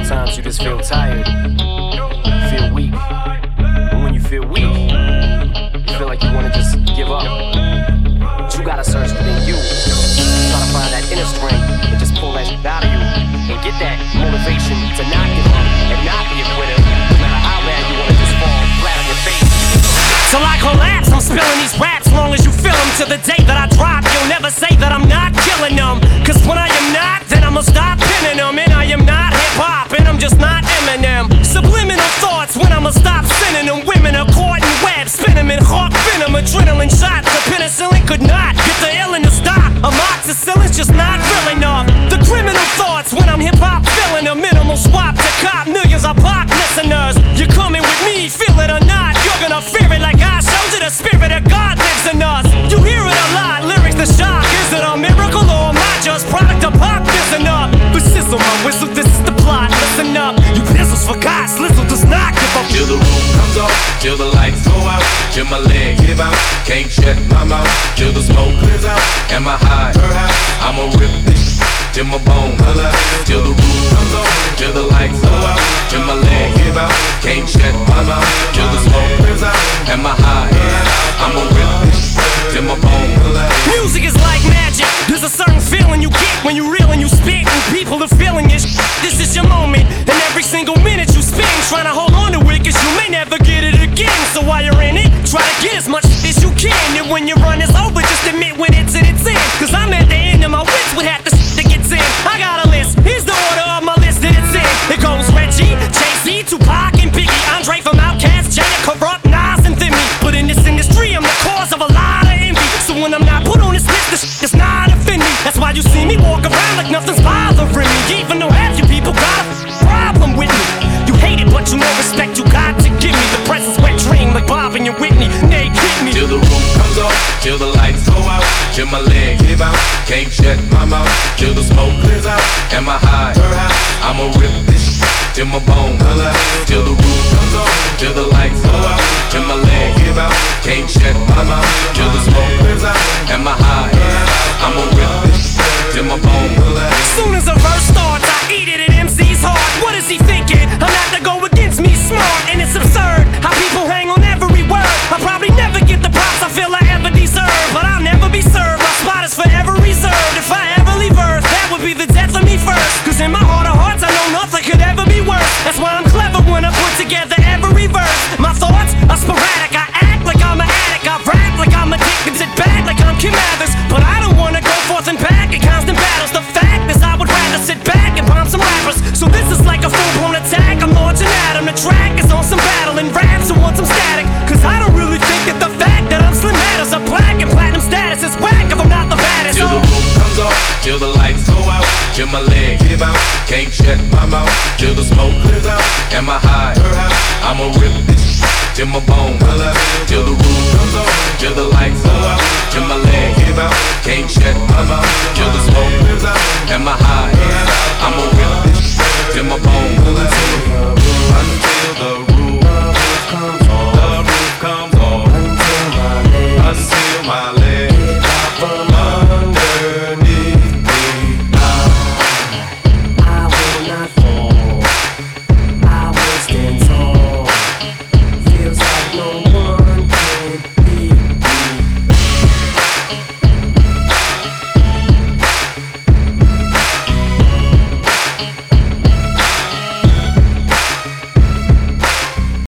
Sometimes you just feel tired, feel weak. And when you feel weak, you feel like you wanna just give up. But you gotta search within you. Try to find that inner strength and just pull that shit out of you. And get that motivation to not give up and not be a quitter. No matter how bad you wanna just fall flat on your face. Till I collapse, I'm spilling these raps long as you feel them. To the day that I drop, you'll never say that I'm not killing them. Cause when I am not, then I'ma stop pinning them. And I am not hip-hop, and I'm just not Eminem. Subliminal thoughts when I'ma stop sending them. Women are caught in webs, spin them in hawk venom. Adrenaline shots, the penicillin could not get the illin to stop. Amoxicillin's just not real enough. The criminal thoughts when I'm hip-hop filling a minimal swap to cop millions of pop listeners. You're coming with me, feel it or not, you're gonna fear it like I showed you. The spirit of God lives in us. You hear it a lot, lyrics to shock. Is it a miracle or am I just product of pop? Listen up, but sizzle my whistle, this is the plot. Listen up, you pistols forgot, Slizzle does not give up. Till the roof comes off, till the lights go out, till my leg give out, can't shut my mouth, till the smoke clears out. Am I high? I'ma rip this till my bone holla. Till the roof comes off, till the lights go out, till my leg give out, can't shut my mouth, till the smoke clears out. Am I high? I'ma rip this till my bone holla. Music is like magic. There's a certain feeling you get when you reel and you spit, and people are feeling it. This is your moment, and every single minute you spend trying to hold on to it, cause you may never get it again. So while you're in it, try to get as much as you can. And when your run is over, just admit when it's in its end. Cause I'm at the end of my wits with half the shit that gets in. I got a list, here's the order of my list that it's in. It goes Reggie, Jay-Z, Tupac, and Biggie, Andre from Outkast, Jada, Corrupt, Nas, and Thimmy. But in this industry, I'm the cause of a lot of envy. So when I'm not put on this list, this shit does not offend me. That's why you see me walk around like nothing's bothering me. Even though half you people got a problem with me. You hate it, but you know respect you got to give me. The presence wet dream like Bob and your Whitney. They kick me. Till the roof comes off, till the lights go out, till my leg give out, can't shut my mouth, till the smoke clears out. Am I high? I'ma rip this till my bone holla. Till the roof comes off, till the lights go out, till my leg give out, can't shut my mouth, till the smoke clears out. Am I high? I'ma rip this till my bone holla. Soon as a verse starts, I eat it at MC's heart. What is he thinking? I'm not to go against me, smart, and it's absurd how people hang on every word. I probably never get the props I feel I ever deserve, but I'll never be served. My spot is forever reserved. If I ever leave Earth, that would be the death of me first. Cause in my heart of hearts, I know nothing could ever be worse. That's why I'm clever when I put together every verse. My thoughts are sporadic. I act like I'm an addict. I rap like I'm addicted. Sit back like I'm Kim Mathers. But I don't wanna go forth and back in constant battles. The fact is I would rather sit back and bomb some rappers. So this is like a full-blown attack. I'm launching at 'em. The track is on some battle and raps who want some static. Cause I don't really think that the fact that I'm slim matters. A black and platinum status is whack if I'm not the baddest. Till the roof comes off, till the lights go out, till my leg give out, can't shut my mouth, till the smoke clears out. Am I high? I'ma rip this till my bone holla. Till the roof comes off, till the lights go out, till my leg give out, can't shut my mouth, till the smoke clears out. Am I high? I'ma rip